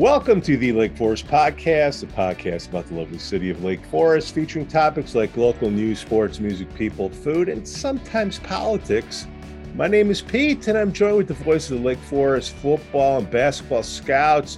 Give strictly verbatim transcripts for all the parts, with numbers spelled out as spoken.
Welcome to the Lake Forest Podcast, a podcast about the lovely city of Lake Forest, featuring topics like local news, sports, music, people, food, and sometimes politics. My name is Pete, and I'm joined with the voice of the Lake Forest football and basketball scouts,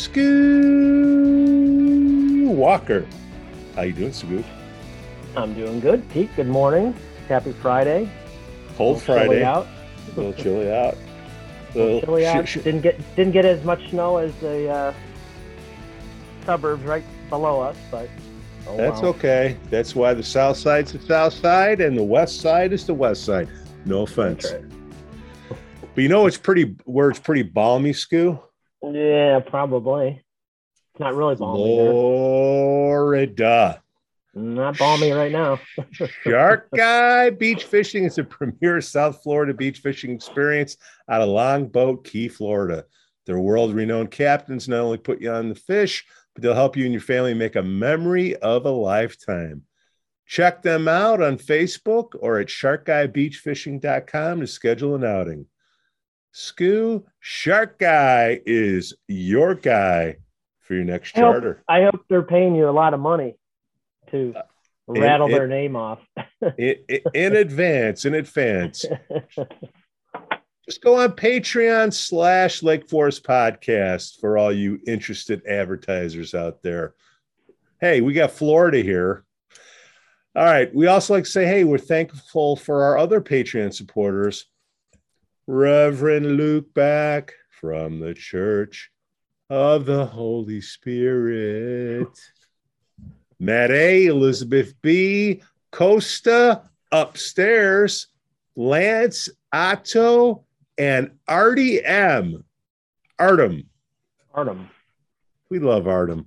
Scoo Walker. How you doing, Scoo? I'm doing good, Pete. Good morning. Happy Friday. Cold Friday. Out. A little chilly out. A little chilly out. Sh- sh- didn't get didn't get as much snow as the uh, suburbs right below us, but oh, that's wow. Okay. That's why the south side's the south side and the west side is the west side. No offense. Right. But you know it's pretty where it's pretty balmy, Scoo? Yeah, probably. It's not really balmy. Florida. Not balmy right now. Shark Guy Beach Fishing is a premier South Florida beach fishing experience out of Longboat Key, Florida. Their world-renowned captains not only put you on the fish, but they'll help you and your family make a memory of a lifetime. Check them out on Facebook or at shark guy beach fishing dot com to schedule an outing. Scoo, Shark Guy is your guy for your next charter. I hope, I hope they're paying you a lot of money to rattle in, their in, name off. in, in advance, in advance. Just go on Patreon slash Lake Forest Podcast for all you interested advertisers out there. Hey, we got Florida here. All right. We also like to say, hey, we're thankful for our other Patreon supporters. Reverend Luke Back from the Church of the Holy Spirit. Matt A, Elizabeth B, Costa, Upstairs, Lance, Otto, and Artie M. Artem. Artem. We love Artem.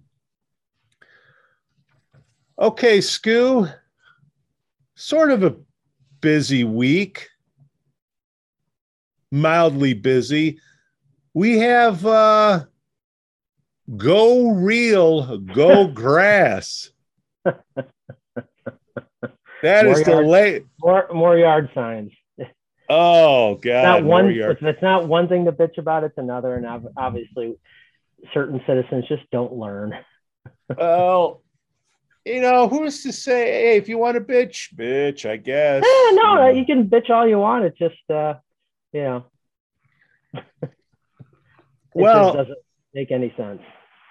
Okay, Scoo. Sort of a busy week. Mildly busy. We have uh, Go Real, Go Grass. That more is yard, the late. More, more yard signs. Oh, God. Not one, yard. If it's not one thing to bitch about, it's another. And obviously, certain citizens just don't learn. Well, you know, who's to say, hey, if you want to bitch, bitch, I guess. Eh, no, you can bitch all you want. It just, uh, you know. it well, just doesn't make any sense.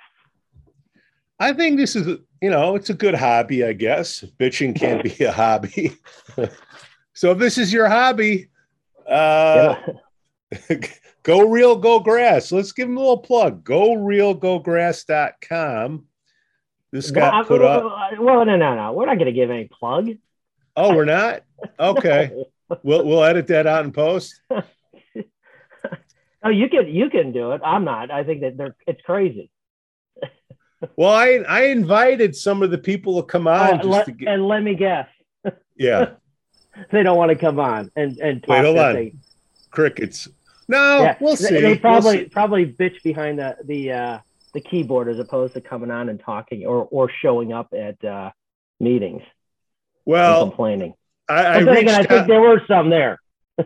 I think this is, you know, it's a good hobby, I guess. Bitching can be a hobby. So if this is your hobby, uh, yeah. Go Real, Go Grass. Let's give them a little plug. go real go grass dot com. This got well, put up. Well, no, no, no. We're not going to give any plug. Oh, we're not? Okay. No. We'll we'll edit that out in post. Oh, you can you can do it. I'm not. I think that they're it's crazy. Well, I I invited some of the people to come on. Uh, just let, to get... And let me guess. Yeah. They don't want to come on and and talk. Wait, hold on. They... Crickets. No, yeah. we'll see. They, they probably we'll see. probably bitch behind the the uh, the keyboard as opposed to coming on and talking or or showing up at uh, meetings. Well, and complaining. I, I, again, I think there were some there.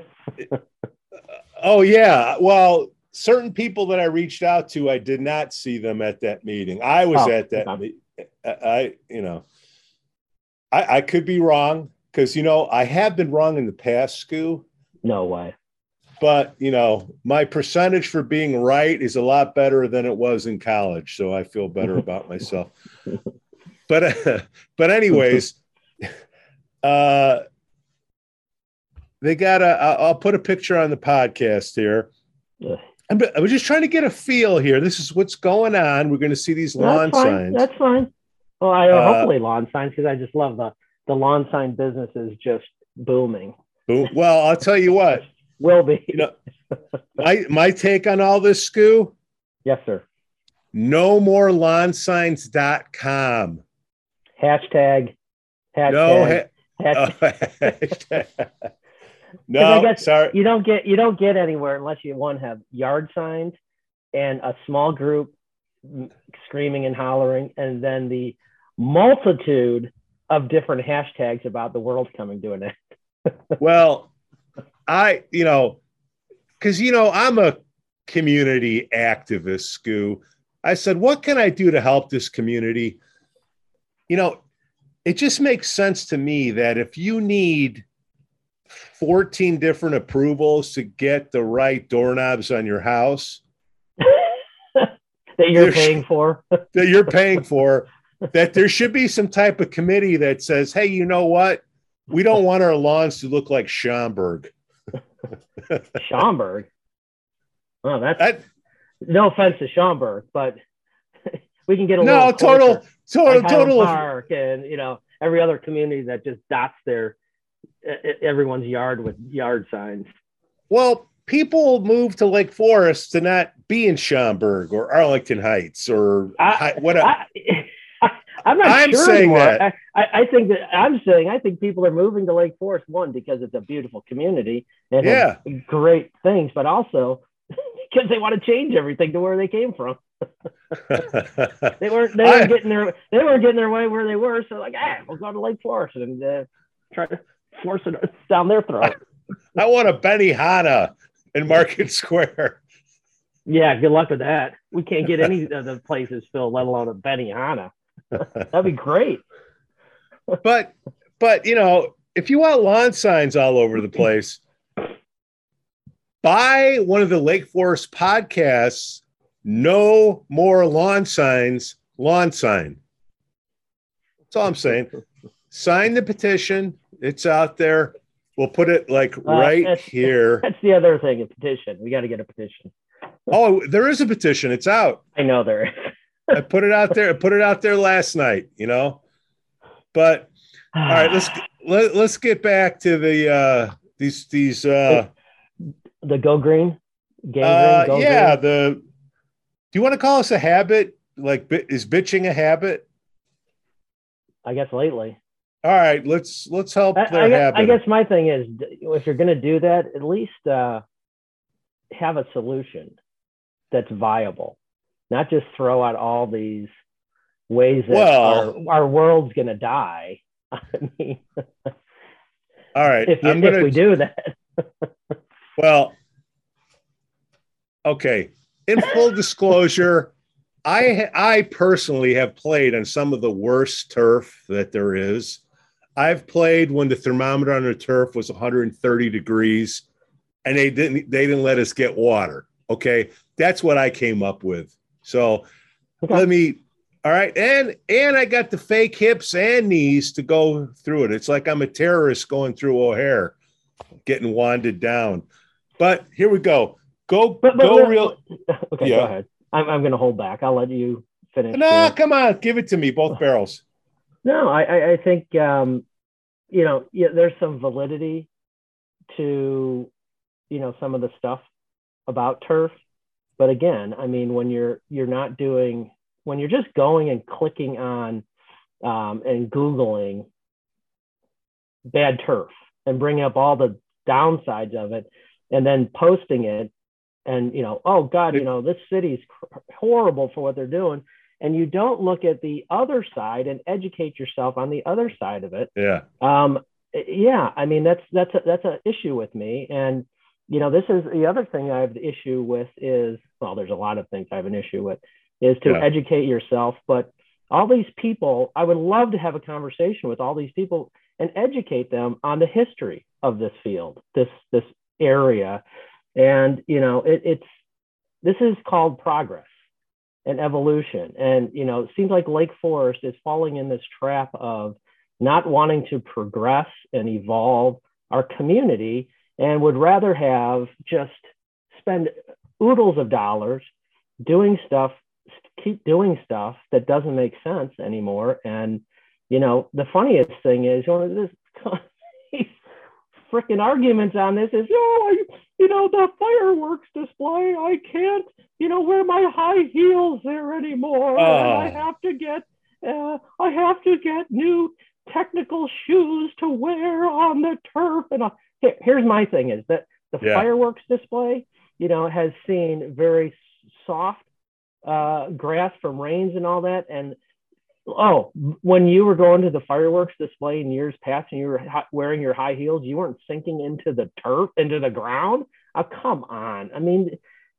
Oh yeah. Well, certain people that I reached out to, I did not see them at that meeting. I was oh, at that. Okay. I, I, you know, I, I could be wrong because, you know, I have been wrong in the past, Scoo. No way. But, you know, my percentage for being right is a lot better than it was in college. So I feel better about myself. But, uh, but anyways, uh, they got a, I'll put a picture on the podcast here. Yeah. I was just trying to get a feel here. This is what's going on. We're going to see these lawn That's signs. That's fine. Well, I uh, hopefully lawn signs because I just love the the lawn sign business is just booming. Boom. Well, I'll tell you what. Will be. You know, my my take on all this, Scoo. Yes, sir. No more lawn signs dot com. Hashtag. Hashtag. No. Ha- hashtag. Oh, hashtag. No, guess sorry. You don't get you don't get anywhere unless you one have yard signs and a small group screaming and hollering, and then the multitude of different hashtags about the world coming to an end. Well, I, you know, because, you know, I'm a community activist, Scoo, I said, what can I do to help this community? You know, it just makes sense to me that if you need fourteen different approvals to get the right doorknobs on your house that you're paying for, that you're paying for, that there should be some type of committee that says, hey, you know what? We don't want our lawns to look like Schaumburg. Schaumburg. Well, that's that, no offense to Schaumburg, but we can get a no little total, total, like total Park and you know every other community that just dots their everyone's yard with yard signs. Well, people move to Lake Forest to not be in Schaumburg or Arlington Heights or I, what. I, I, I'm not I'm sure saying anymore. that. I, I think that I'm saying I think people are moving to Lake Forest, one, because it's a beautiful community and yeah. has great things, but also because they want to change everything to where they came from. they weren't they weren't I, getting their they weren't getting their way where they were, so like, ah, we'll go to Lake Forest and uh, try to force it down their throat. I, I want a Benihana in Market Square. Yeah, good luck with that. We can't get any of the places filled, let alone a Benihana. That'd be great. but but you know, if you want lawn signs all over the place, buy one of the Lake Forest podcasts. No more lawn signs, lawn sign. That's all I'm saying. Sign the petition. It's out there. We'll put it like right uh, that's, here. That's the other thing, a petition. We got to get a petition. Oh, there is a petition. It's out. I know there is. I put it out there. I put it out there last night, you know, but all right, let's, let, let's get back to the, uh, these, these, uh, the Go Green. Gang uh, green, go yeah. green. The, do you want to call us a habit? Like, is bitching a habit? I guess lately. All right, let's let's help I, their I, guess, habit. I guess my thing is, if you're going to do that, at least uh, have a solution that's viable, not just throw out all these ways that well, our, our world's going to die. I mean, all right, if, you, I'm gonna, if we do that. Well, okay. In full disclosure, I I personally have played on some of the worst turf that there is. I've played when the thermometer on the turf was one hundred thirty degrees, and they didn't they didn't let us get water. Okay, that's what I came up with. So okay. let me. All right, and and I got the fake hips and knees to go through it. It's like I'm a terrorist going through O'Hare, getting wanded down. But here we go. Go but, but, go but, real. Okay, yeah. Go ahead. I'm I'm going to hold back. I'll let you finish. No, nah, come on, give it to me, both barrels. No, I I think um, you know, yeah, there's some validity to, you know, some of the stuff about turf, but again, I mean, when you're you're not doing when you're just going and clicking on um, and Googling bad turf and bringing up all the downsides of it, and then posting it, and you know, oh God, you know, this city's horrible for what they're doing. And you don't look at the other side and educate yourself on the other side of it. Yeah. Um, yeah. I mean, that's, that's, a, that's an issue with me. And, you know, this is the other thing I have the issue with is, well, there's a lot of things I have an issue with, is to yeah. educate yourself. But all these people, I would love to have a conversation with all these people and educate them on the history of this field, this, this area. And, you know, it, it's, this is called progress and evolution. And, you know, it seems like Lake Forest is falling in this trap of not wanting to progress and evolve our community and would rather have just spend oodles of dollars doing stuff, keep doing stuff that doesn't make sense anymore. And, you know, the funniest thing is, you know, this these freaking arguments on this is, oh, I, you know, the fireworks display, I can't, you know, wear my high heels there anymore. Oh. And I have to get, uh, I have to get new technical shoes to wear on the turf. And I, here, here's my thing is that the yeah. fireworks display, you know, has seen very soft uh, grass from rains and all that. And oh, when you were going to the fireworks display in years past and you were wearing your high heels, you weren't sinking into the turf, into the ground. Oh, come on. I mean,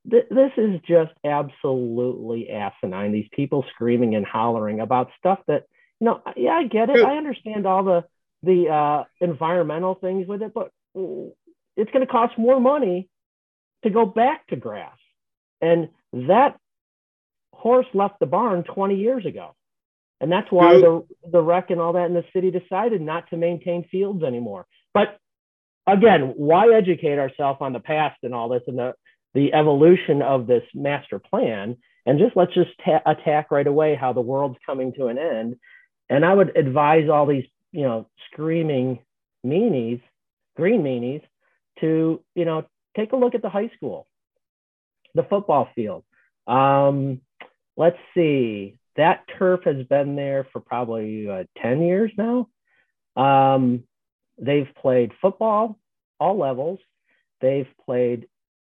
th- this is just absolutely asinine. These people screaming and hollering about stuff that, you know, yeah, I get it. I understand all the the uh, environmental things with it, but it's going to cost more money to go back to grass. And that horse left the barn twenty years ago. And that's why the, the rec and all that in the city decided not to maintain fields anymore. But again, why educate ourselves on the past and all this and the, the evolution of this master plan? And just let's just ta- attack right away how the world's coming to an end. And I would advise all these, you know, screaming meanies, green meanies, to, you know, take a look at the high school, the football field. Um, let's see. That turf has been there for probably uh, ten years now. Um, they've played football, all levels. They've played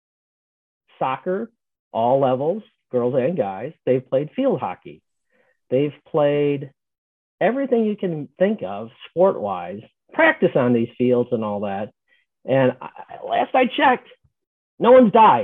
soccer, all levels, girls and guys. They've played field hockey. They've played everything you can think of sport-wise, practice on these fields and all that. And I, last I checked, no one's died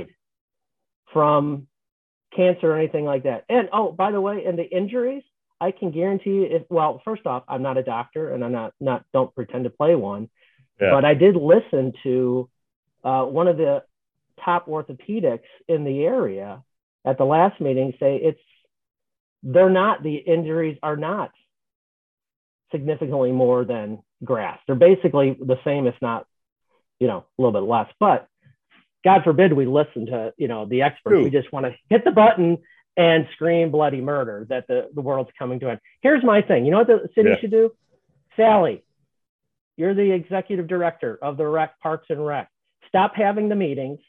from cancer or anything like that. And oh, by the way, and the injuries, I can guarantee you, if, well, first off, I'm not a doctor and I'm not, not don't pretend to play one, yeah. But I did listen to uh, one of the top orthopedics in the area at the last meeting say it's, they're not, the injuries are not significantly more than grass. They're basically the same, if not, you know, a little bit less, but God forbid we listen to, you know, the experts. True. We just want to hit the button and scream bloody murder that the, the world's coming to an end. Here's my thing. You know what the city yeah. should do? Sally, you're the executive director of the Rec Parks and Rec. Stop having the meetings.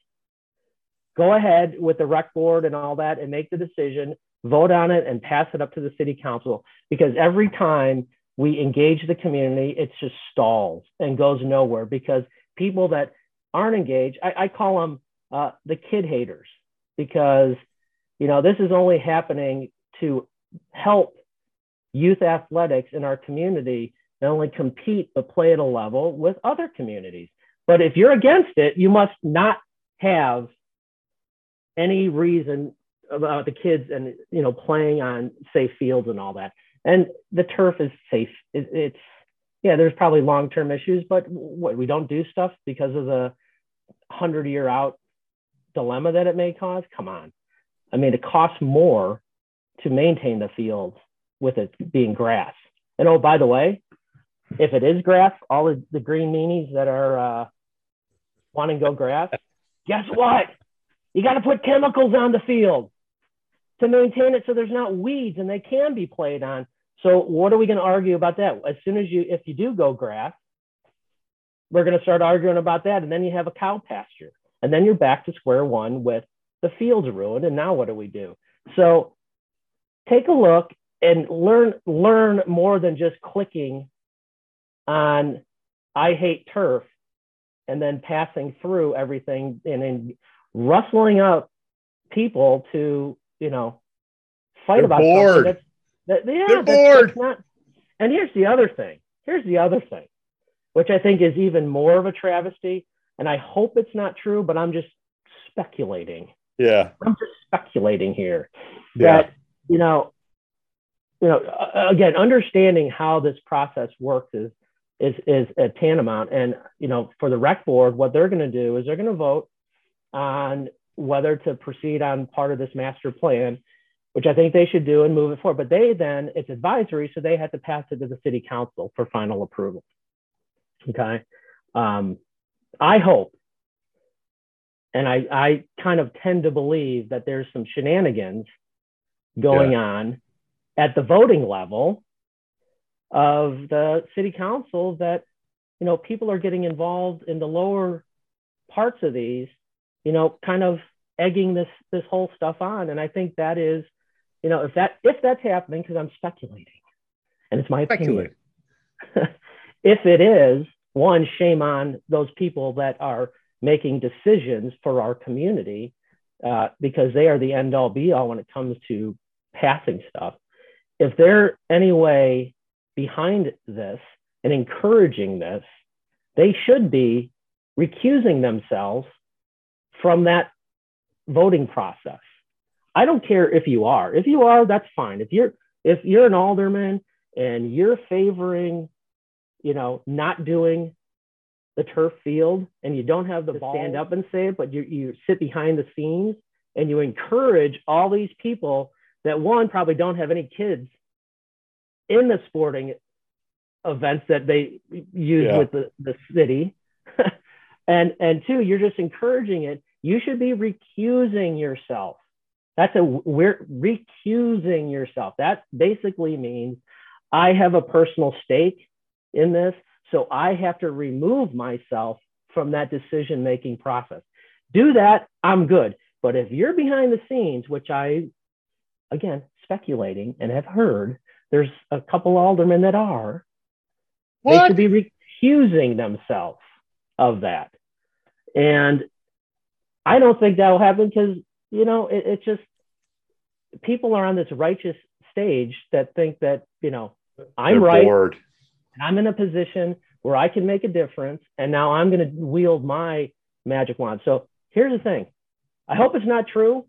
Go ahead with the rec board and all that and make the decision, vote on it and pass it up to the city council, because every time we engage the community, it's just stalls and goes nowhere, because people that aren't engaged, I, I call them uh, the kid haters, because, you know, this is only happening to help youth athletics in our community not only compete, but play at a level with other communities. But if you're against it, you must not have any reason about the kids and, you know, playing on safe fields and all that. And the turf is safe. It, it's, yeah, there's probably long-term issues, but what, we don't do stuff because of the hundred-year out dilemma that it may cause? Come on. I mean, it costs more to maintain the fields with it being grass. And oh, by the way, if it is grass, all the, the green meanies that are uh, wanting to go grass, guess what? You got to put chemicals on the field to maintain it so there's not weeds and they can be played on. So what are we going to argue about that? As soon as you, if you do go grass, we're going to start arguing about that. And then you have a cow pasture. And then you're back to square one with the fields ruined. And now what do we do? So take a look and learn, learn more than just clicking on I hate turf and then passing through everything and then rustling up people to, you know, fight They're about bored. something that's, that, yeah, They're that's, bored. that's not. And here's the other thing. Here's the other thing, which I think is even more of a travesty. And I hope it's not true, but I'm just speculating. Yeah. I'm just speculating here that, yeah. you know, you know, uh, again, understanding how this process works is, is, is a tantamount. And, you know, for the rec board, what they're going to do is they're going to vote on whether to proceed on part of this master plan, which I think they should do and move it forward. But they then, it's advisory, so they have to pass it to the city council for final approval. Okay. Um, I hope, and I, I kind of tend to believe that there's some shenanigans going yeah. on at the voting level of the city council, that, you know, people are getting involved in the lower parts of these, you know, kind of egging this, this whole stuff on. And I think that is, you know, if that, if that's happening, because I'm speculating and it's my opinion, if it is, one, shame on those people that are making decisions for our community, uh, because they are the end all be all when it comes to passing stuff. If they're any way behind this and encouraging this, they should be recusing themselves from that voting process. I don't care if you are. If you are, that's fine. If you're if you're an alderman and you're favoring, you know, not doing the turf field and you don't have the ball, stand up and say it, but you you sit behind the scenes and you encourage all these people that, one, probably don't have any kids in the sporting events that they use yeah. with the, the city. and and two, you're just encouraging it. You should be recusing yourself. That's a we're recusing yourself. That basically means I have a personal stake in this, so I have to remove myself from that decision-making process. Do that, I'm good. But if you're behind the scenes, which I, again, speculating and have heard, there's a couple aldermen that are, what? They should be recusing themselves of that. And I don't think that will happen because, you know, it, it just, people are on this righteous stage that think that, you know, I'm They're right. Bored. I'm in a position where I can make a difference. And now I'm going to wield my magic wand. So here's the thing. I hope it's not true.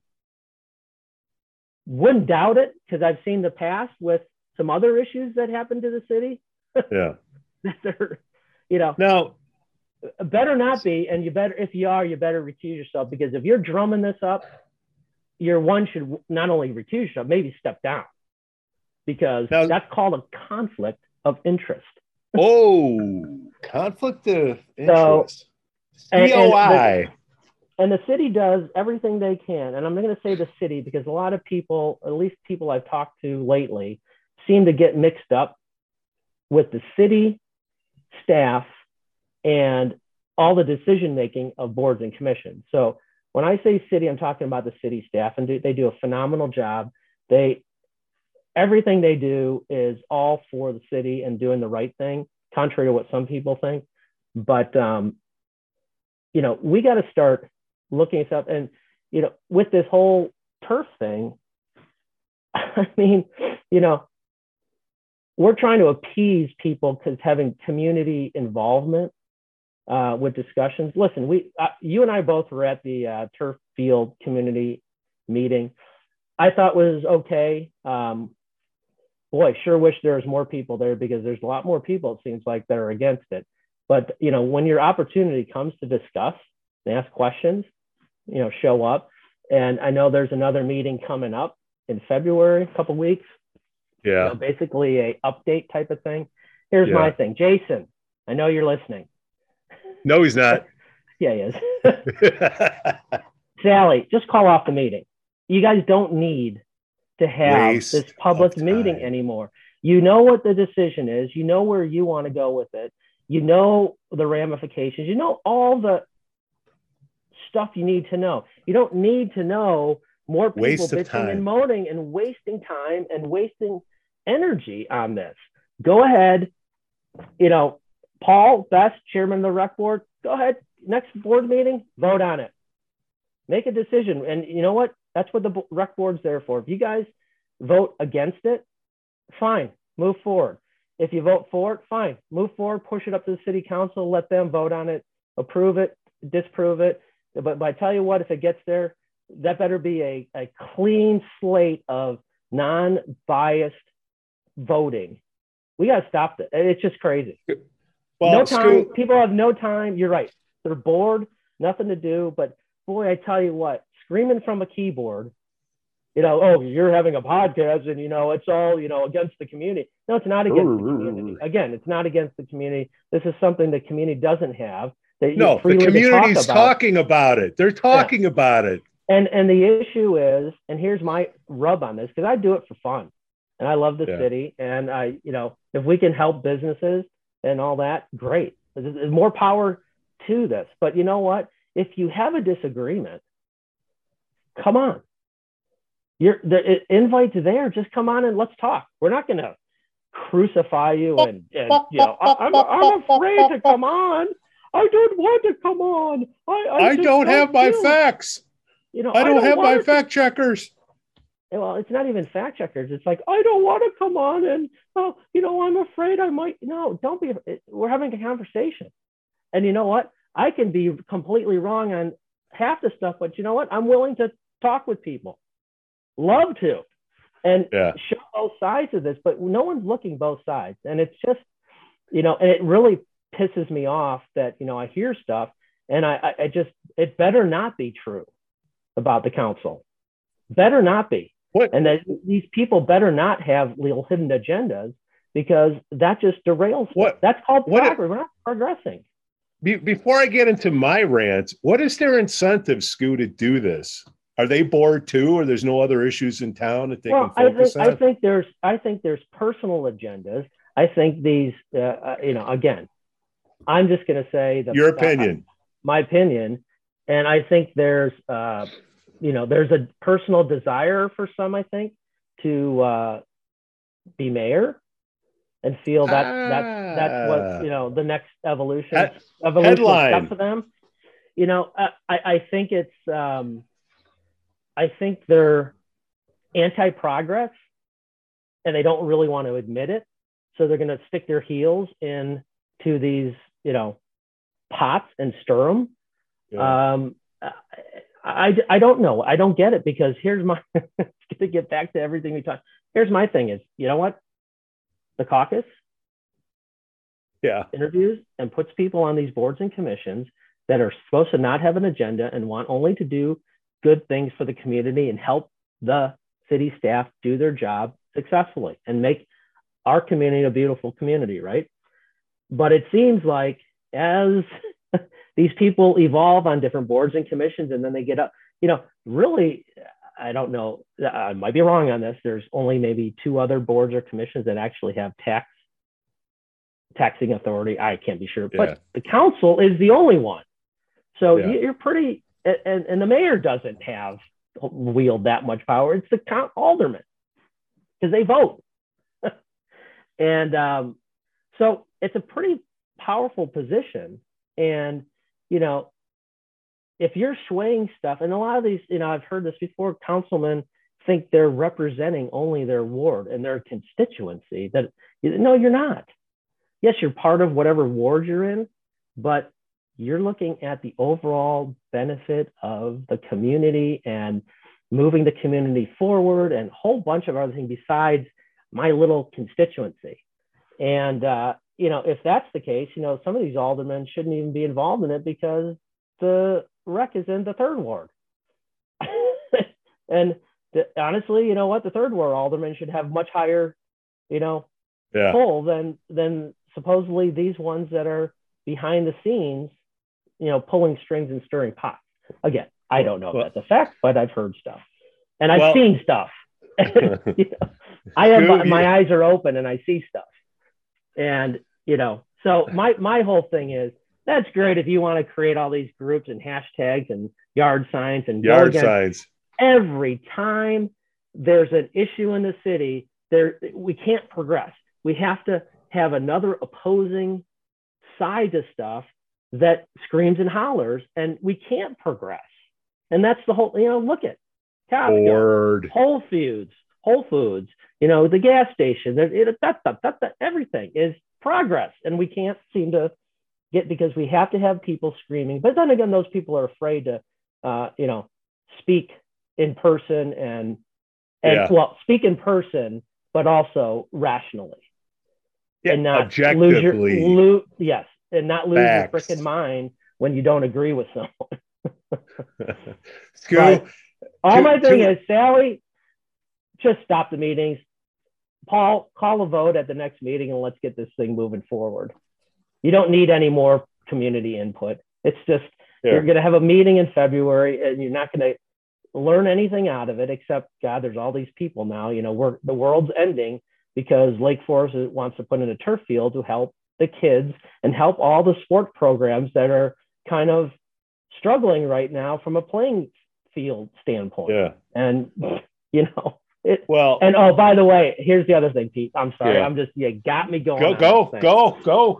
Wouldn't doubt it because I've seen the past with some other issues that happened to the city. Yeah. that they're, you know, now, better not be. And you better, if you are, you better recuse yourself, because if you're drumming this up, your one should not only recuse yourself, maybe step down, because now, that's called a conflict of interest. Oh, conflict of interest. So, C O I. And the city does everything they can. And I'm not going to say the city because a lot of people, at least people I've talked to lately, seem to get mixed up with the city staff and all the decision-making of boards and commissions. So when I say city, I'm talking about the city staff, and they do a phenomenal job. They, everything they do is all for the city and doing the right thing, contrary to what some people think. But, um, you know, we got to start looking at stuff. And, you know, with this whole turf thing, I mean, you know, we're trying to appease people because having community involvement uh, with discussions. Listen, we, uh, you and I both were at the uh, turf field community meeting. I thought was okay. Um, boy, sure wish there was more people there, because there's a lot more people, it seems like, that are against it. But, you know, when your opportunity comes to discuss and ask questions, you know, show up. And I know there's another meeting coming up in February, a couple weeks. Yeah. You know, basically a update type of thing. Here's yeah. my thing. Jason, I know you're listening. No, he's not. Yeah, he is. Sally, just call off the meeting. You guys don't need to have Waste this public meeting anymore. You know what the decision is. You know where you want to go with it. You know the ramifications. You know all the stuff you need to know. You don't need to know more people Waste bitching and moaning and wasting time and wasting energy on this. Go ahead. You know, Paul Best, chairman of the rec board, go ahead. Next board meeting, vote on it. Make a decision. And you know what? That's what the rec board's there for. If you guys vote against it, fine, move forward. If you vote for it, fine, move forward, push it up to the city council, let them vote on it, approve it, disprove it. But, but I tell you what, if it gets there, that better be a, a clean slate of non-biased voting. We got to stop it. It's just crazy. Well, no time. Scoot. People have no time. You're right. They're bored, nothing to do. But boy, I tell you what, screaming from a keyboard, you know, oh, you're having a podcast and, you know, it's all, you know, against the community. No, it's not against the community. Again, it's not against the community. This is something the community doesn't have. That no, the community's talk about. talking about it. They're talking yeah. about it. And and the issue is, and here's my rub on this, because I do it for fun, and I love the yeah. city, and I, you know, if we can help businesses and all that, great. There's more power to this. But you know what? If you have a disagreement, come on. You're the invite's there. Just come on and let's talk. We're not going to crucify you and, and you know, I, I'm I'm afraid to come on. I don't want to come on. I I, I don't, don't have my do. facts. You know, I don't, I don't have my to, fact checkers. Well, it's not even fact checkers. It's like, I don't want to come on and, oh, you know, I'm afraid I might. No, don't be. We're having a conversation. And you know what? I can be completely wrong on half the stuff, but you know what? I'm willing to talk with people. Love to. And yeah. show both sides of this, but no one's looking both sides. And it's just, you know, and it really pisses me off that, you know, I hear stuff and I, I just, it better not be true about the council. Better not be. What? And that these people better not have little hidden agendas, because that just derails. What? That's called what progress. It, We're not progressing. Be, before I get into my rant, what is their incentive, Scoo, to do this? Are they bored too, or there's no other issues in town that they well, can focus I think, on? I think there's, I think there's personal agendas. I think these, uh, uh, you know, again, I'm just going to say the, your opinion, uh, my opinion, and I think there's, uh, you know, there's a personal desire for some, I think, to uh, be mayor and feel that ah. that's that's what, you know, the next evolution Head, evolution step for them. You know, I, I think it's. Um, I think they're anti-progress and they don't really want to admit it. So they're going to stick their heels in to these, you know, pots and stir them. Yeah. Um, I, I don't know. I don't get it, because here's my, to get back to everything we talked. Here's my thing is, you know what? The caucus yeah. interviews and puts people on these boards and commissions that are supposed to not have an agenda and want only to do good things for the community and help the city staff do their job successfully and make our community a beautiful community, right? But it seems like as these people evolve on different boards and commissions, and then they get up, you know, really, I don't know, I might be wrong on this. There's only maybe two other boards or commissions that actually have tax taxing authority. I can't be sure, yeah. But the council is the only one. So yeah. You're pretty, And, and the mayor doesn't have wield that much power. It's the count alderman, because they vote. and um, so it's a pretty powerful position. And, you know, if you're swaying stuff, and a lot of these, you know, I've heard this before, councilmen think they're representing only their ward and their constituency. That, no, you're not. Yes, you're part of whatever ward you're in, but you're looking at the overall benefit of the community and moving the community forward and a whole bunch of other things besides my little constituency. And, uh, you know, if that's the case, you know, some of these aldermen shouldn't even be involved in it, because the rec is in the third ward. And the, honestly, you know what, the third ward aldermen should have much higher, you know, yeah. pull than, than supposedly these ones that are behind the scenes, you know, pulling strings and stirring pots. Again, I don't know if well, that's a fact, but I've heard stuff and I've well, seen stuff. You know, I have my, my eyes are open and I see stuff. And, you know, so my, my whole thing is, that's great if you want to create all these groups and hashtags and yard signs and yard signs. Every time there's an issue in the city, there we can't progress. We have to have another opposing side to stuff that screams and hollers, and we can't progress. And that's the whole, you know, look at Costco, Whole Foods, Whole Foods, you know, the gas station, it, it, that, that, that, that, everything is progress. And we can't seem to get, because we have to have people screaming. But then again, those people are afraid to, uh, you know, speak in person and, and yeah. well, speak in person, but also rationally. Yeah, and not objectively. Lose your, lose, yes. And not lose Facts. your freaking mind when you don't agree with someone. Cool. All to, my thing to, is, Sally, just stop the meetings. Paul, call a vote at the next meeting and let's get this thing moving forward. You don't need any more community input. It's just, yeah. You're going to have a meeting in February and you're not going to learn anything out of it, except, God, there's all these people now, you know, we're, the world's ending because Lake Forest wants to put in a turf field to help the kids and help all the sport programs that are kind of struggling right now from a playing field standpoint. Yeah. And, you know, it, well, and oh, by the way, here's the other thing, Pete. I'm sorry. Yeah. I'm just, you got me going. Go, go, go,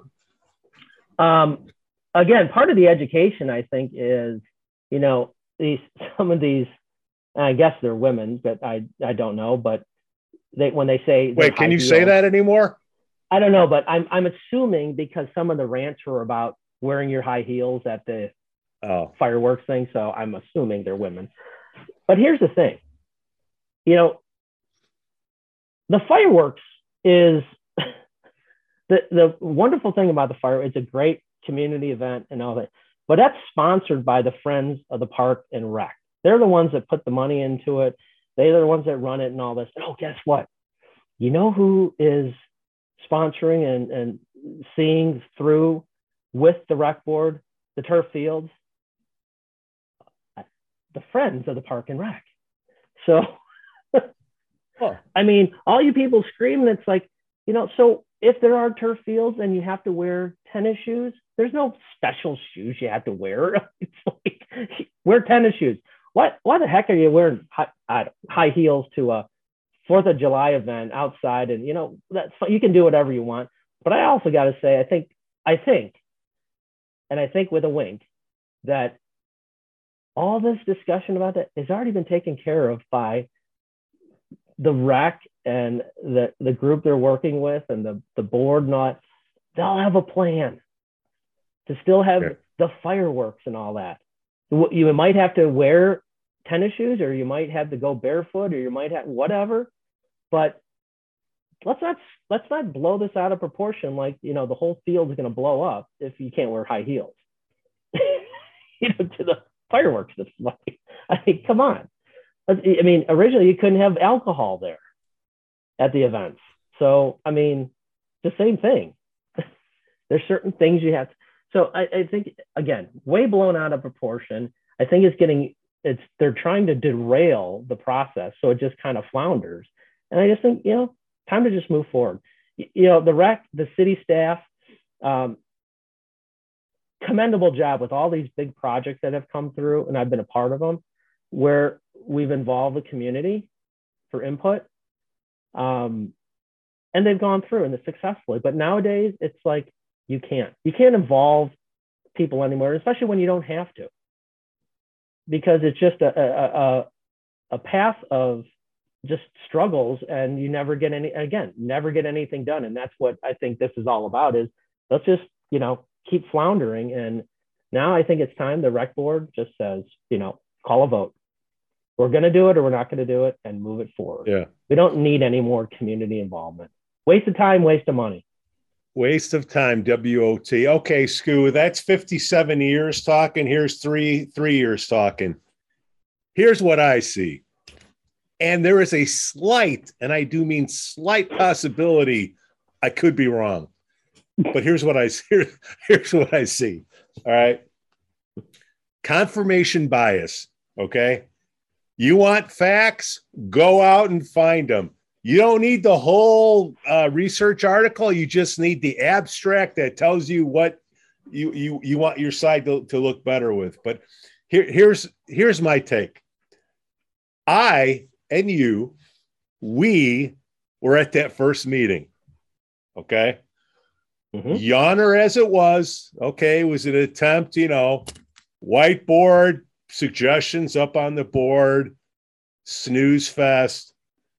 go. Um, again, part of the education, I think, is, you know, these, some of these, I guess they're women, but I, I don't know, but they, when they say, wait, can you heels, say that anymore? I don't know, but I'm I'm assuming because some of the rants were about wearing your high heels at the Oh, fireworks thing. So I'm assuming they're women. But here's the thing, you know, the fireworks is the, the wonderful thing about the fire. It's a great community event and all that, but that's sponsored by the Friends of the Park and Rec. They're the ones that put the money into it. They're the ones that run it and all this. Oh, guess what? You know who is sponsoring and, and seeing through with the rec board, the turf fields? The Friends of the Park and Rec. So, oh. I mean, all you people screaming, it's like, you know, so if there are turf fields and you have to wear tennis shoes, there's no special shoes you have to wear. It's like, wear tennis shoes. What, why the heck are you wearing high, high heels to a Fourth of July event outside? And, you know, that's fine. You can do whatever you want. But I also got to say, I think, I think, and I think with a wink, that all this discussion about that has already been taken care of by the rec and the, the group they're working with and the, the board. Not, they'll have a plan to still have sure. the fireworks and all that. You might have to wear tennis shoes, or you might have to go barefoot, or you might have whatever, but let's not, let's not blow this out of proportion. Like, you know, the whole field is going to blow up if you can't wear high heels, you know, to the fireworks display. I mean, come on. I mean, originally you couldn't have alcohol there at the events. So, I mean, the same thing. There's certain things you have to, so I, I think, again, way blown out of proportion. I think it's getting, it's, they're trying to derail the process. So it just kind of flounders. And I just think, you know, time to just move forward. You know, the rec, the city staff, um, commendable job with all these big projects that have come through, and I've been a part of them, where we've involved the community for input. Um, and they've gone through and successfully. But nowadays, it's like, you can't. You can't involve people anymore, especially when you don't have to, because it's just a, a, a, a path of just struggles, and you never get any, again, never get anything done. And that's what I think this is all about, is let's just, you know, keep floundering. And now I think it's time the rec board just says, you know, call a vote. We're going to do it or we're not going to do it, and move it forward. Yeah. We don't need any more community involvement. Waste of time, waste of money. Waste of time, W O T. Okay, Scoo, that's fifty-seven years talking. Here's three, three years talking. Here's what I see. And there is a slight, and I do mean slight possibility, I could be wrong. But here's what I see. Here's what I see. All right. Confirmation bias. Okay. You want facts? Go out and find them. You don't need the whole uh, research article. You just need the abstract that tells you what you you you want your side to, to look better with. But here, here's here's my take. I and you, we were at that first meeting. Okay. Mm-hmm. Yawner as it was, okay, it was an attempt, you know, whiteboard, suggestions up on the board, snooze fest.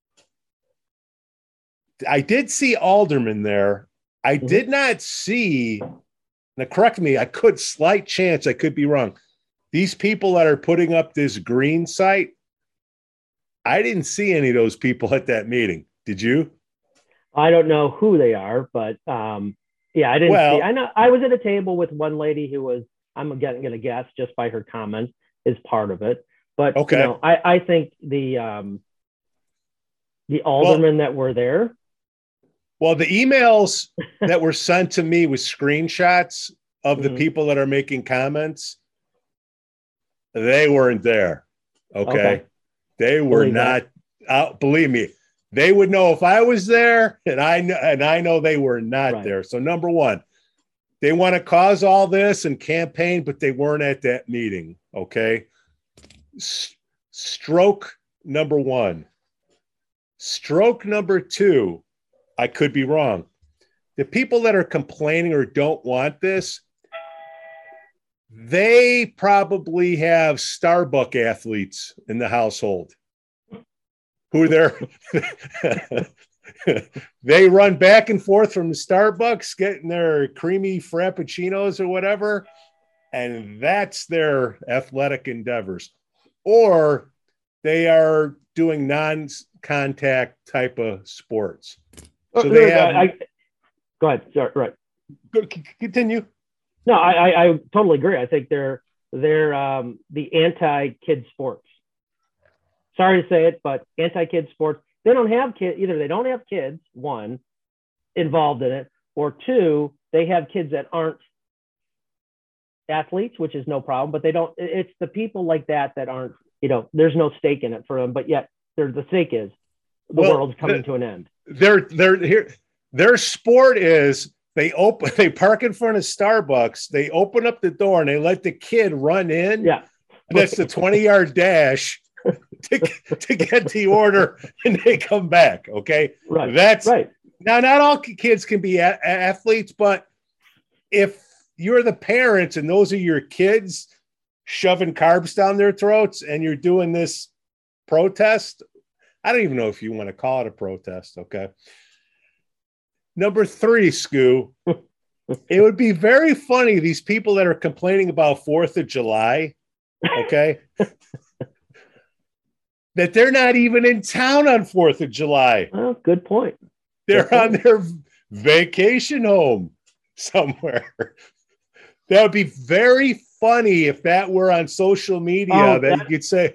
I did see aldermen there. I mm-hmm. did not see, now correct me, I could, slight chance, I could be wrong. These people that are putting up this green site, I didn't see any of those people at that meeting. Did you? I don't know who they are, but um, yeah, I didn't well, see. I know I was at a table with one lady who was, I'm going to guess just by her comments, is part of it. But okay. you know, I, I think the um, the aldermen well, that were there. Well, the emails that were sent to me with screenshots of mm-hmm. the people that are making comments, they weren't there. Okay. okay. They were believe not, uh, believe me, they would know if I was there, and I know, and I know they were not right. there. So number one, they want to cause all this and campaign, but they weren't at that meeting. Okay. S- stroke number one. Stroke number two, I could be wrong. The people that are complaining or don't want this, they probably have Starbucks athletes in the household who they're they run back and forth from the Starbucks getting their creamy frappuccinos or whatever. and that's their athletic endeavors, or they are doing non-contact type of sports. So they have. I, I, go ahead. Sorry, right. Continue. No, I, I, I totally agree. I think they're they're um, the anti-kid sports. Sorry to say it, but anti-kid sports. They don't have kids either. They don't have kids, one, involved in it, or two, they have kids that aren't athletes, which is no problem. But they don't. It's the people like that that aren't. You know, there's no stake in it for them. But yet, there the stake is the well, world's coming the, to an end. Their their here their sport is. They open, they park in front of Starbucks. They open up the door and they let the kid run in. Yeah, and that's the twenty-yard dash to, to get the order, and they come back. Okay, right. That's right. Now, not all kids can be a- athletes, but if you're the parents and those are your kids shoving carbs down their throats, and you're doing this protest, I don't even know if you want to call it a protest. Okay. Number three, Scoo, it would be very funny, these people that are complaining about fourth of July, okay, that they're not even in town on fourth of July. Oh, good point. They're good on point. their vacation home somewhere. That would be very funny if that were on social media, oh, that, that you could say.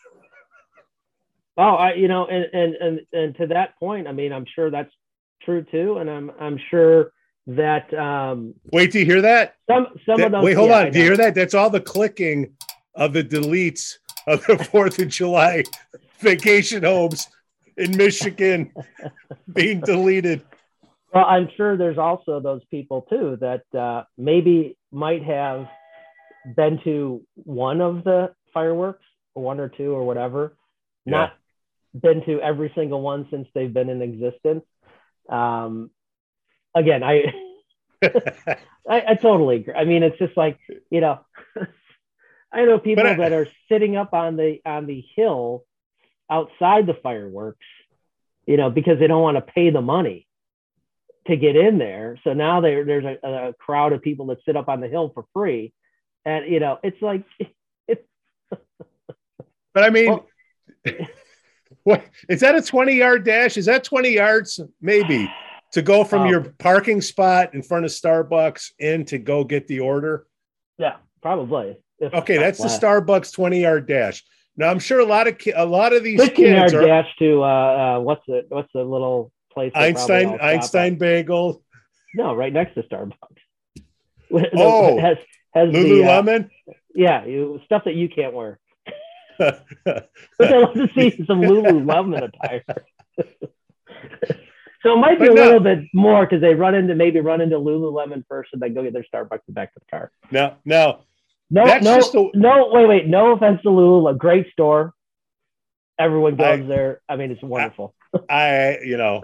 Oh, I, you know, and, and, and, and to that point, I mean, I'm sure that's true too, and I'm I'm sure that um wait, do you hear that? Some some that, of those wait, hold yeah, on. Do you hear that? That's all the clicking of the deletes of the fourth of July vacation homes in Michigan being deleted. Well, I'm sure there's also those people too that uh, maybe might have been to one of the fireworks, or one or two or whatever, yeah. not been to every single one since they've been in existence. Um, again, I, I, I totally agree. I mean, it's just like, you know, I know people I, that are sitting up on the, on the hill outside the fireworks, you know, because they don't want to pay the money to get in there. So now there, there's a, a crowd of people that sit up on the hill for free. And, you know, it's like, it's, but I mean, well, what is that, a twenty yard dash? Is that twenty yards? Maybe to go from um, your parking spot in front of Starbucks in to go get the order. Yeah, probably. Okay. That's less. The Starbucks twenty yard dash. Now I'm sure a lot of, ki- a lot of these fifteen kids yard are dash to, uh, uh, what's the, what's the little place? Einstein, Einstein Bagel. No, right next to Starbucks. Oh, has, has Lululemon. The, uh, yeah. You, stuff that you can't wear. But I love to see some Lululemon attire. So it might be but a no, little bit more because they run into maybe run into Lululemon first and then go get their Starbucks and back to the car. No, no, no, that's no, just a... no. Wait, wait. No offense to Lululemon, a great store. Everyone goes I, there. I mean, it's wonderful. I, you know,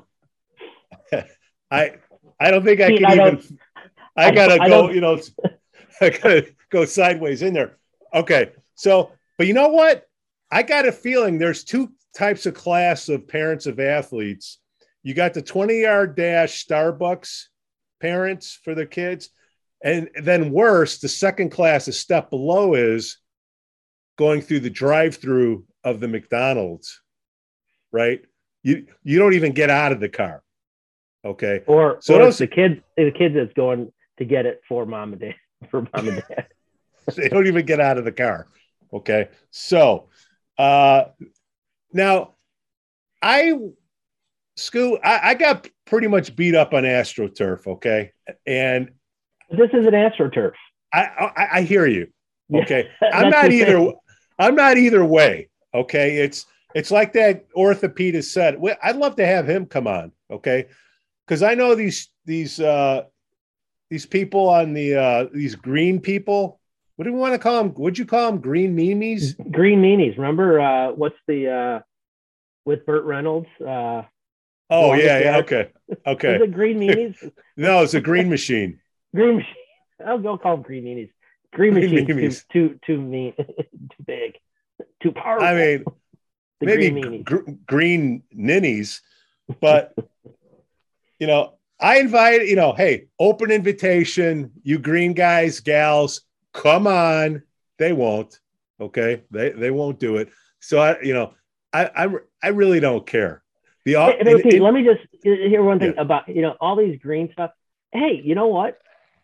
I, I don't think I See, can I even. I, I gotta I go. You know, I gotta go sideways in there. Okay, so. But you know what? I got a feeling there's two types of class of parents of athletes. You got the twenty yard dash Starbucks parents for their kids. And then worse, the second class, a step below, is going through the drive-through of the McDonald's, right? You you don't even get out of the car. Okay. Or, so or those, the kid, the kid that's going to get it for mom and dad, for mom and dad. They don't even get out of the car. Okay, so uh, now I, Scoo, I, I got pretty much beat up on AstroTurf. Okay, and this is an AstroTurf. I I, I hear you. Okay, yeah, I'm not either. Thing. I'm not either way. Okay, it's it's like that orthopedist said. I'd love to have him come on. Okay, because I know these these uh, these people on the uh, these green people. What do we want to call them? What'd you call them? Green meanies? Green meanies. Remember uh, what's the uh, with Burt Reynolds? Uh, oh yeah, yeah. Okay, okay. Is it green meanies? No, it's a green machine. Green machine. I'll go call them green meanies. Green, green machine. Too, too too mean. Too big. Too powerful. I mean, the maybe green, gr- green ninnies, but you know, I invite. You know, hey, open invitation. You green guys, gals. Come on. They won't. Okay. They, they won't do it. So I, you know, I, I, I really don't care. The, hey, in, Pete, in, let me just hear one thing yeah. about, you know, all these green stuff. Hey, you know what?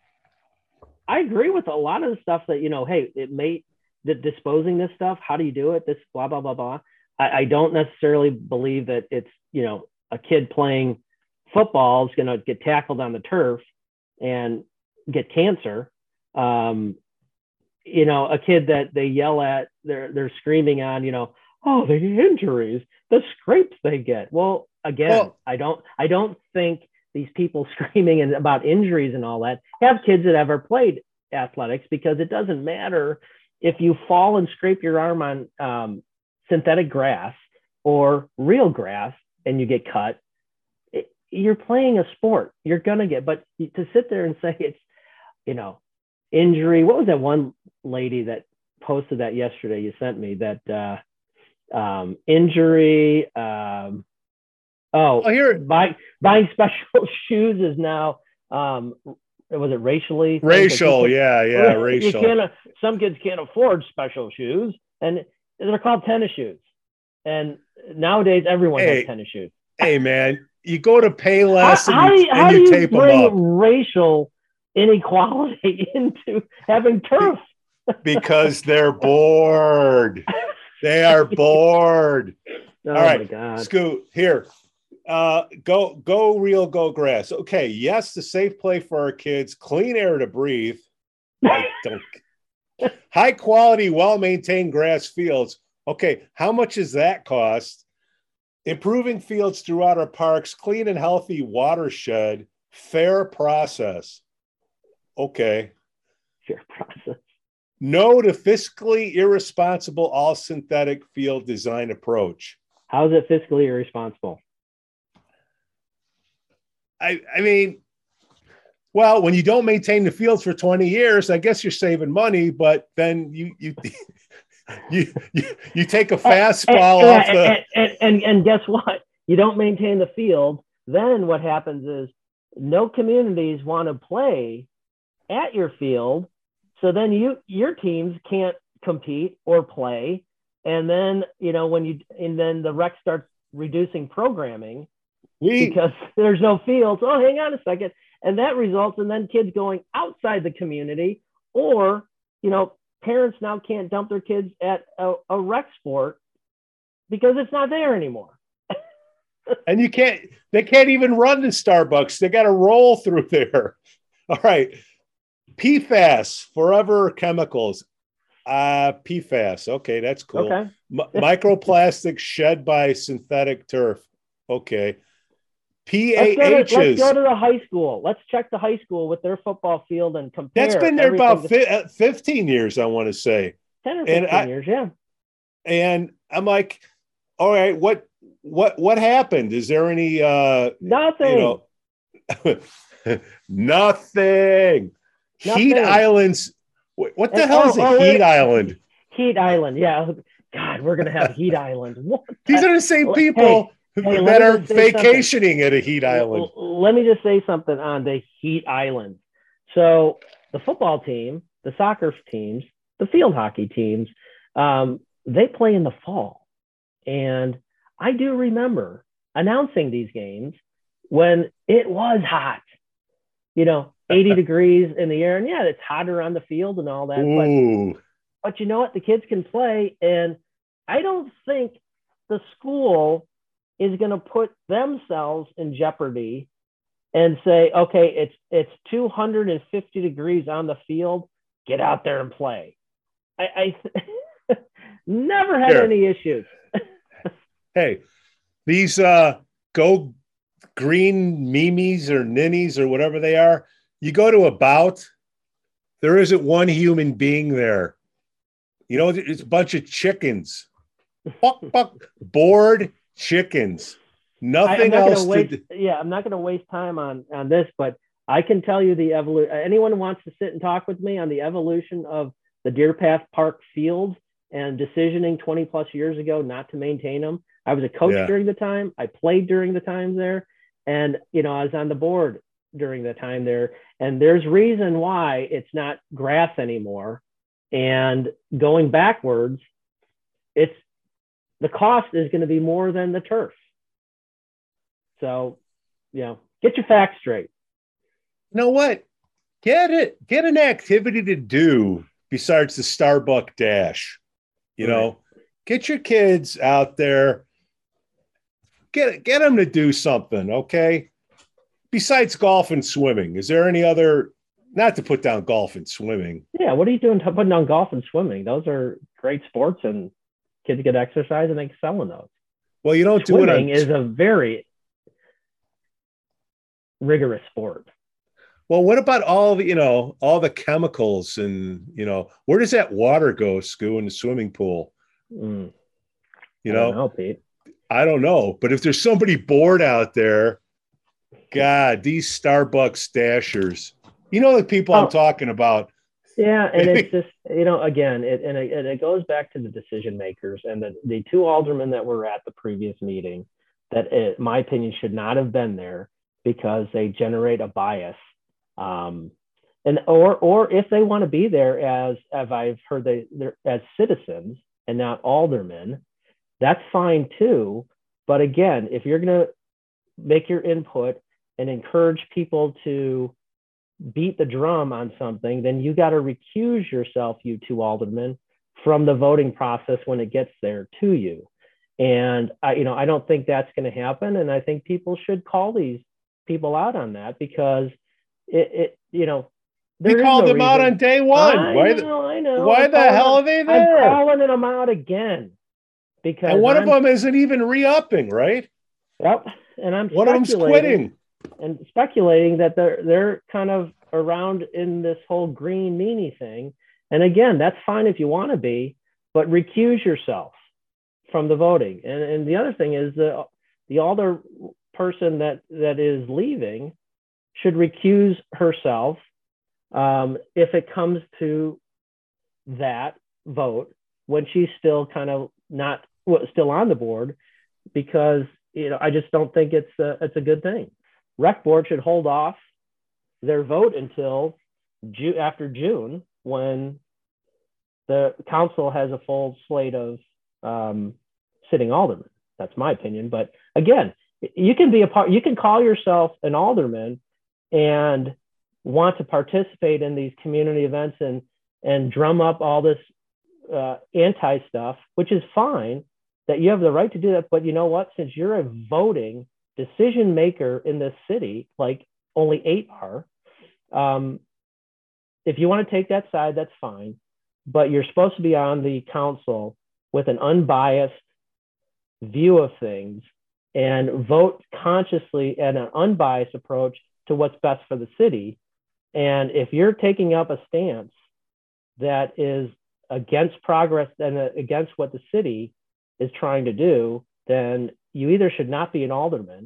I agree with a lot of the stuff that, you know, hey, it may, the disposing this stuff, how do you do it? This blah, blah, blah, blah. I, I don't necessarily believe that it's, you know, a kid playing football is going to get tackled on the turf and get cancer. Um, you know, a kid that they yell at, they're, they're screaming on, you know, oh, the injuries, the scrapes they get. Well, again, well, I don't, I don't think these people screaming and about injuries and all that have kids that ever played athletics, because it doesn't matter if you fall and scrape your arm on um, synthetic grass or real grass and you get cut. It, you're playing a sport. You're gonna get, but to sit there and say it's, you know, injury. What was that one lady that posted that yesterday? You sent me that uh, um, injury. Um, oh, oh, here buy, buying special shoes is now. Um, was it racially? Racial, like yeah, yeah, racial. You can't. Some kids can't afford special shoes, and they're called tennis shoes. And nowadays, everyone hey, has tennis shoes. Hey, man, you go to Payless how, and you, how, and you, you how tape do you them up. bring racial inequality into having turf? Because they're bored. They are bored. Oh, all right, my God. Scoot, here. Uh, go, go real, go grass. Okay, yes, the safe play for our kids, clean air to breathe. I don't. High quality, well-maintained grass fields. Okay, how much does that cost? Improving fields throughout our parks, clean and healthy watershed, fair process. Okay. Fair process. No to fiscally irresponsible all synthetic field design approach. How is it fiscally irresponsible? I, I mean, well, when you don't maintain the fields for twenty years, I guess you're saving money, but then you you you you, you take a fastball and, off and, the and, and, and, and guess what? You don't maintain the field. Then what happens is no communities want to play at your field. So then you your teams can't compete or play. And then, you know, when you and then the rec starts reducing programming we, because there's no fields. Oh, hang on a second. And that results in then kids going outside the community, or, you know, parents now can't dump their kids at a, a rec sport because it's not there anymore. And you can't, they can't even run to Starbucks. They got to roll through there. All right. P FAS, forever chemicals. Uh, P FAS. Okay, that's cool. Okay. M- microplastics shed by synthetic turf. Okay. P A Hs. Let's go, to, let's go to the high school. Let's check the high school with their football field and compare. That's been there about fi- fifteen years, I want to say. ten or fifteen I, years, yeah. And I'm like, all right, what what what happened? Is there any uh nothing? You know, nothing. Nothing. Heat islands. What the and, hell oh, is a oh, heat wait. island? Heat island, yeah. God, we're gonna have heat island. What These the? are the same people hey, hey, that are vacationing something. at a heat island. Let me just say something on the heat island. So the football team, the soccer teams, the field hockey teams, um, they play in the fall. And I do remember announcing these games when it was hot, you know, eighty degrees in the air. And yeah, it's hotter on the field and all that. Ooh. But, but you know what? The kids can play. And I don't think the school is going to put themselves in jeopardy and say, okay, it's it's two hundred fifty degrees on the field. Get out there and play. I, I never had Here. any issues. Hey, these uh, go green mimes or ninnies or whatever they are, you go to a bout, there isn't one human being there. You know, it's a bunch of chickens. Buck, buck, bored chickens. Nothing else. Waste, to... Yeah, I'm not going to waste time on, on this, but I can tell you the evolution. Anyone who wants to sit and talk with me on the evolution of the Deer Path Park field and decisioning twenty plus years ago not to maintain them. I was a coach yeah. during the time. I played during the times there. And, you know, I was on the board during the time there. And there's reason why it's not grass anymore. And going backwards, it's the cost is going to be more than the turf. So, you know, get your facts straight. You know what? Get it. Get an activity to do besides the Starbuck Dash. You right. know, get your kids out there. Get get them to do something, okay? Besides golf and swimming, is there any other? Not to put down golf and swimming. Yeah, what are you doing to putting down golf and swimming? Those are great sports, and kids get exercise and they excel in those. Well, you don't swimming do it. Swimming is a very rigorous sport. Well, what about all the, you know, all the chemicals and, you know, where does that water go, Scoo, in the swimming pool? Mm. You I know, don't know, Pete. I don't know. But if there's somebody bored out there, God, these Starbucks dashers, you know the people oh. I'm talking about. Yeah, and it's just, you know, again, it, and, it, and it goes back to the decision makers and the, the two aldermen that were at the previous meeting that, it, my opinion, should not have been there because they generate a bias. Um, and or or if they want to be there as as I've heard they they're as citizens and not aldermen, that's fine too. But again, if you're going to make your input and encourage people to beat the drum on something, then you got to recuse yourself, you two aldermen, from the voting process when it gets there to you. And I, you know, I don't think that's going to happen. And I think people should call these people out on that because It, it, you know, we called no them out on day one. I why know, the, I know. Why I'm the hell are they there? I'm calling them out again because and one I'm, of them isn't even re-upping, right? Yep. And I'm one of them's quitting and speculating that they're they're kind of around in this whole green meanie thing. And again, that's fine if you want to be, but recuse yourself from the voting. And and the other thing is the the alder person that that is leaving should recuse herself um, if it comes to that vote when she's still kind of not well, still on the board, because you know I just don't think it's a, it's a good thing. Rec board should hold off their vote until Ju- after June when the council has a full slate of um, sitting aldermen. That's my opinion. But again, you can be a part. You can call yourself an alderman and want to participate in these community events and and drum up all this uh, anti stuff, which is fine, that you have the right to do that. But you know what? Since you're a voting decision maker in this city, like only eight are, um, if you want to take that side, that's fine. But you're supposed to be on the council with an unbiased view of things and vote consciously and an unbiased approach to what's best for the city. And if you're taking up a stance that is against progress and against what the city is trying to do, then you either should not be an alderman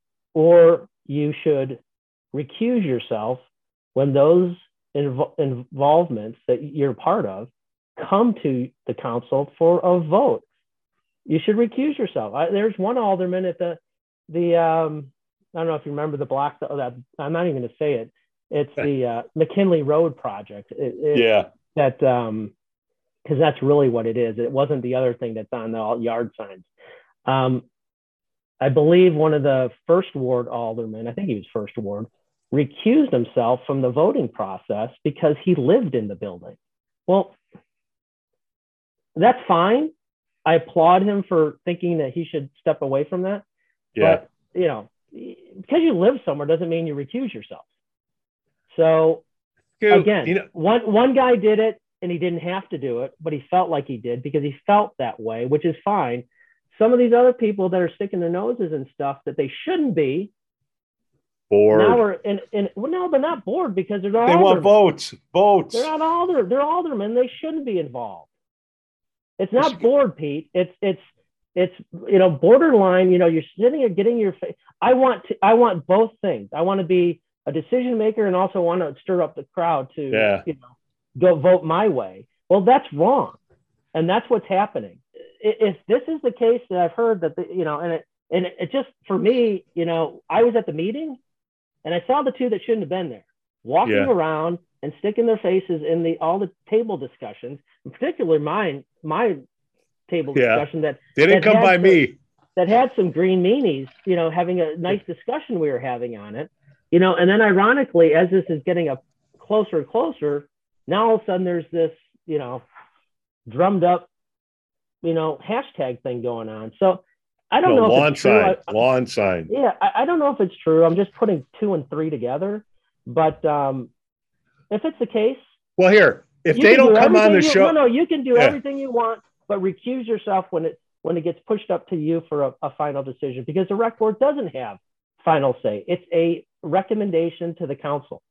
or you should recuse yourself when those inv- involvements that you're part of come to the council for a vote. You should recuse yourself. I, there's one alderman at the, the um, I don't know if you remember the block, that, I'm not even going to say it. It's the uh, McKinley Road project. It, it, yeah. That, um, because that's really what it is. It wasn't the other thing that's on the yard signs. Um, I believe one of the first ward aldermen, I think he was first ward, recused himself from the voting process because he lived in the building. Well, that's fine. I applaud him for thinking that he should step away from that. Yeah. But, you know, because you live somewhere doesn't mean you recuse yourself. So Dude, again, you know, one, one guy did it and he didn't have to do it, but he felt like he did because he felt that way, which is fine. Some of these other people that are sticking their noses and stuff that they shouldn't be, bored. Now we're in, in well, no, they're not bored because they're not they aldermen. want votes. Votes. They're not alder. They're aldermen. They shouldn't be involved. It's not bored, Pete. It's it's it's you know borderline. You know, you're sitting here getting your face. I want to. I want both things. I want to be a decision maker and also want to stir up the crowd to yeah. you know go vote my way. Well, that's wrong, and that's what's happening. If this is the case that I've heard that the, you know, and it and it just for me, you know, I was at the meeting, and I saw the two that shouldn't have been there, walking Yeah. around and sticking their faces in the all the table discussions, in particular mine my table Yeah. discussion that They didn't that come had by some- me. that had some green meanies, you know, having a nice discussion we were having on it, you know, and then ironically, as this is getting up closer and closer, now all of a sudden there's this, you know, drummed up, you know, hashtag thing going on. So I don't No, know lawn if it's true. sign. I, lawn sign. yeah, I, I don't know if it's true. I'm just putting two and three together. But um, if it's the case, Well, here, if you they can don't do come on the everything you- show, no, no, you can do Yeah. everything you want, but recuse yourself when it when it gets pushed up to you for a, a final decision, because the rec board doesn't have final say. It's a recommendation to the council.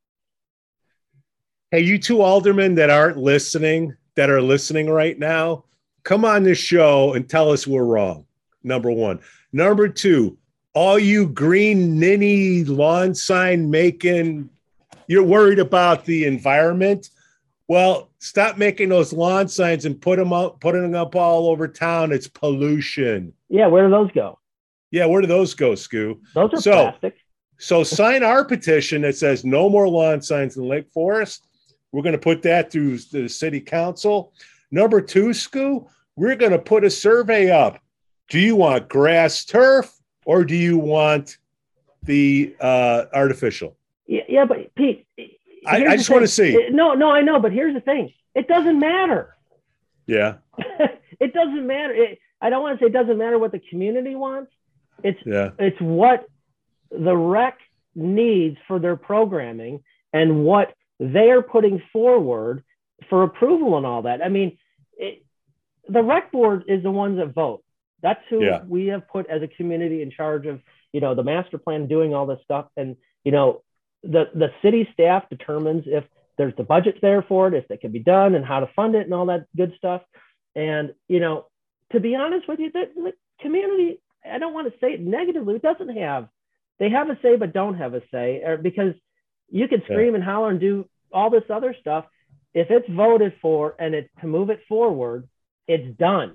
hey, you two aldermen that aren't listening, that are listening right now, come on this show and tell us we're wrong. Number one. Number two, all you green ninny lawn sign making, you're worried about the environment. Well, stop making those lawn signs and put them up, putting them up all over town. It's pollution. Yeah, where do those go? Yeah, where do those go, Scoo? Those are So- plastic. So sign our petition that says no more lawn signs in Lake Forest. We're going to put that through the city council. Number two, Scoo, we're going to put a survey up. Do you want grass turf or do you want the uh, artificial? Yeah, yeah, but Pete, I, here's I the just want to thing. see. It- no, no, I know, but here's the thing. It doesn't matter. Yeah, It doesn't matter. It, I don't want to say it doesn't matter what the community wants. It's yeah, it's what the rec needs for their programming and what they're putting forward for approval and all that. I mean, it, the rec board is the ones that vote. That's who Yeah. we have put as a community in charge of, you know, the master plan, doing all this stuff. And, you know, the, the city staff determines if there's the budget there for it, if it can be done and how to fund it and all that good stuff. And, you know, to be honest with you, the, the community, I don't want to say it negatively, it doesn't have, they have a say, but don't have a say, or because you could scream and holler and do all this other stuff. If it's voted for and it's to move it forward, it's done.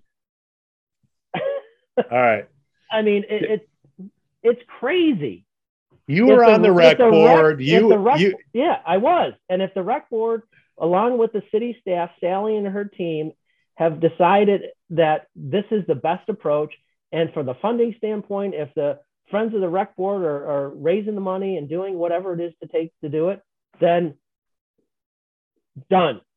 all right. I mean, it, it's, it's crazy. You were If on the if rec rec- board. if You, the rec- you, yeah, I was. And if the rec board, along with the city staff, Sally and her team, have decided that this is the best approach, and for the funding standpoint, if the friends of the rec board are, are raising the money and doing whatever it is to take to do it, then done.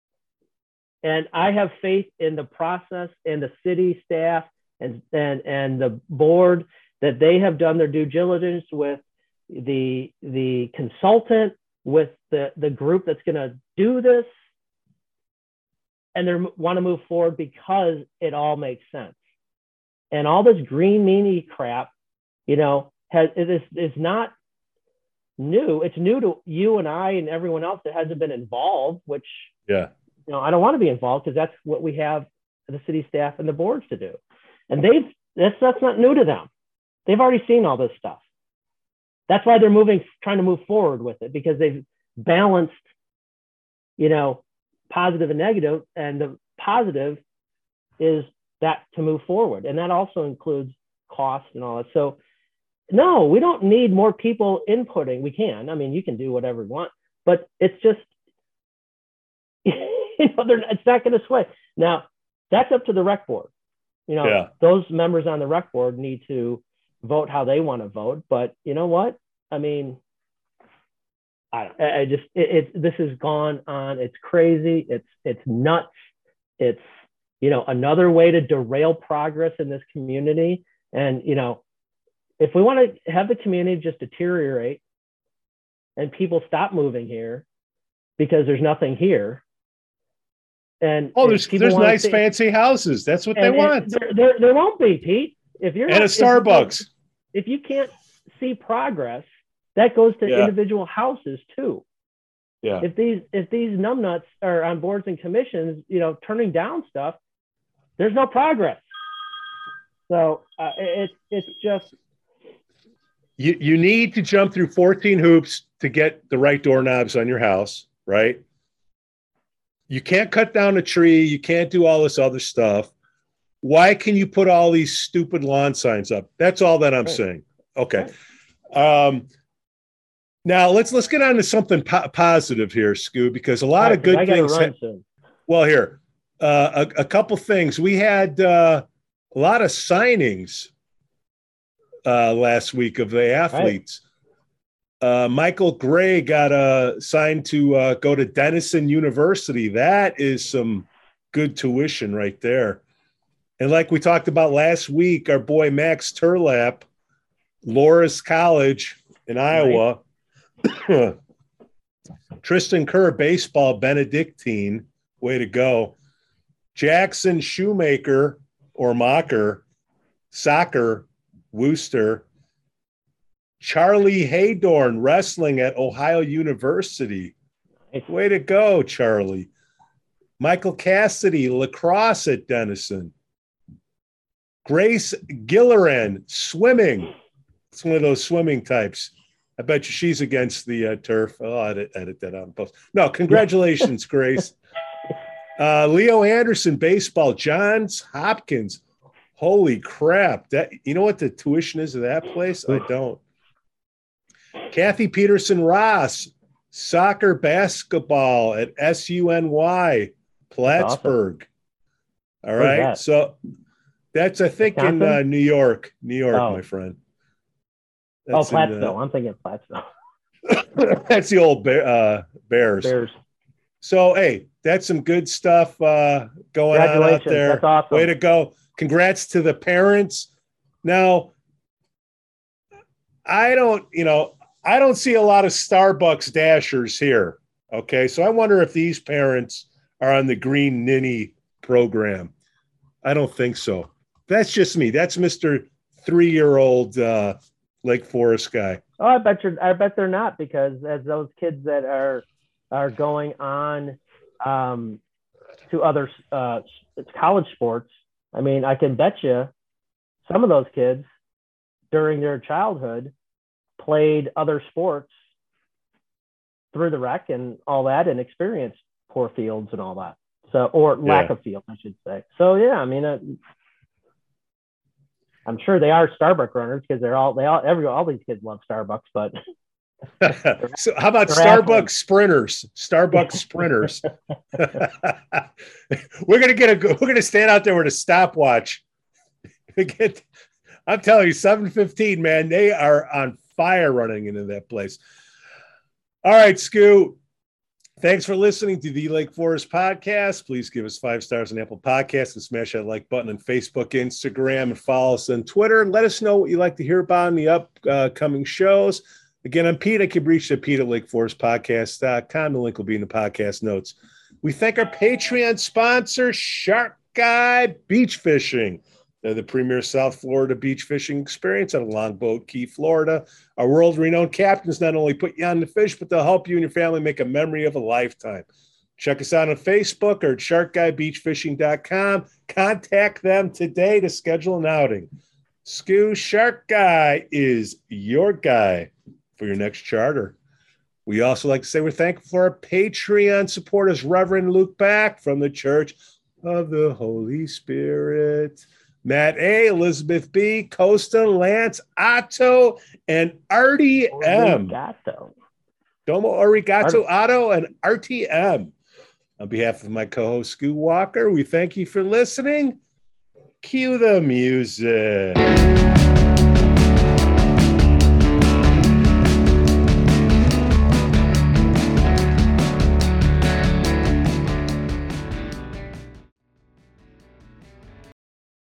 And I have faith in the process and the city staff and, and, and the board that they have done their due diligence with the, the consultant, with the, the group that's going to do this. And they want to move forward because it all makes sense. And all this green meanie crap, you know, has it is is not new. It's new to you and I and everyone else that hasn't been involved, which, yeah. you know, I don't want to be involved because that's what we have the city staff and the boards to do. And they've, that's, that's not new to them. They've already seen all this stuff. That's why they're moving, trying to move forward with it, because they've balanced, you know, positive and negative, and the positive is that to move forward. And that also includes cost and all that. So no, we don't need more people inputting. We can, I mean, you can do whatever you want, but it's just, you know, they're, it's not going to sway. Now that's up to the rec board. You know, Yeah. those members on the rec board need to vote how they want to vote. But you know what? I mean, I, I just, it, it, this has gone on. It's crazy. It's, it's nuts. It's, you know, another way to derail progress in this community. And, you know, if we want to have the community just deteriorate and people stop moving here because there's nothing here. And Oh, there's people there's wanna nice stay- fancy houses. That's what and- they and want. There, there, there won't be, Pete. If you're And not, a if you- Starbucks. If you can't see progress, that goes to Yeah. individual houses too. Yeah. If these if these numbnuts are on boards and commissions, you know, turning down stuff, there's no progress. So uh, it's it's just You you need to jump through fourteen hoops to get the right doorknobs on your house, right? You can't cut down a tree. You can't do all this other stuff. Why can you put all these stupid lawn signs up? That's all that I'm Right. saying. Okay. Um, Now let's let's get on to something po- positive here, Scoo, because a lot right, of good I things. Run ha- soon. Well, here uh, a, a couple things. We had uh, a lot of signings uh, last week of the athletes. Right. Uh, Michael Gray got uh, signed to uh, go to Denison University. That is some good tuition right there. And like we talked about last week, our boy Max Turlap, Loras College in Iowa. Right. Tristan Kerr, baseball, Benedictine, way to go. Jackson Shoemaker or Mocker, soccer, Worcester. Charlie Haydorn, wrestling at Ohio University. Way to go, Charlie. Michael Cassidy, lacrosse at Denison. Grace Gilleran, swimming. It's one of those swimming types. I bet you she's against the uh, turf. Oh, I'll edit, edit that out and post. No, congratulations, Grace. Uh, Leo Anderson, baseball. Johns Hopkins. Holy crap. That you know what the tuition is of that place? I don't. Kathy Peterson Ross, soccer basketball at S U N Y, Plattsburgh. Awesome. All right. That? So that's, I think, Wisconsin? in uh, New York. New York, oh. my friend. That's oh, Plattsville. I'm thinking Plattsville. That's the old bear, uh, Bears. Bears. So, hey, that's some good stuff uh, going on out there. That's awesome. Way to go. Congrats to the parents. Now, I don't, you know, I don't see a lot of Starbucks Dashers here. Okay. So I wonder if these parents are on the Green Ninny program. I don't think so. That's just me. That's Mister Three-year-old uh, Lake Forest guy. Oh, I bet you. I bet they're not, because as those kids that are are going on um, to other uh, college sports, I mean, I can bet you some of those kids during their childhood played other sports through the rec and all that, and experienced poor fields and all that. So, or lack yeah. of field, I should say. So, yeah, I mean. Uh, I'm sure they are Starbucks runners, because they're all they all every all these kids love Starbucks. But so how about Starbucks athletes. sprinters? Starbucks sprinters. we're gonna get a we're gonna stand out there with a stopwatch. Get, I'm telling you, seven fifteen, man, they are on fire running into that place. All right, Scoo. Thanks for listening to the Lake Forest Podcast. Please give us five stars on Apple Podcasts and smash that like button on Facebook, Instagram, and follow us on Twitter. And let us know what you'd like to hear about in the upcoming shows. Again, I'm Pete. I can reach at Pete at lake forest podcast dot com. The link will be in the podcast notes. We thank our Patreon sponsor, Shark Guy Beach Fishing. They're the premier South Florida beach fishing experience at Longboat Key, Florida. Our world-renowned captains not only put you on the fish, but they'll help you and your family make a memory of a lifetime. Check us out on Facebook or at shark guy beach fishing dot com. Contact them today to schedule an outing. Scoo, Shark Guy is your guy for your next charter. We also like to say we're thankful for our Patreon supporters, Reverend Luke Back from the Church of the Holy Spirit, Matt A., Elizabeth B., Costa, Lance, Otto, and Artie M. Arigato. Domo Arigato, Otto, and R T M. On behalf of my co-host, Scoo Walker, we thank you for listening. Cue the music.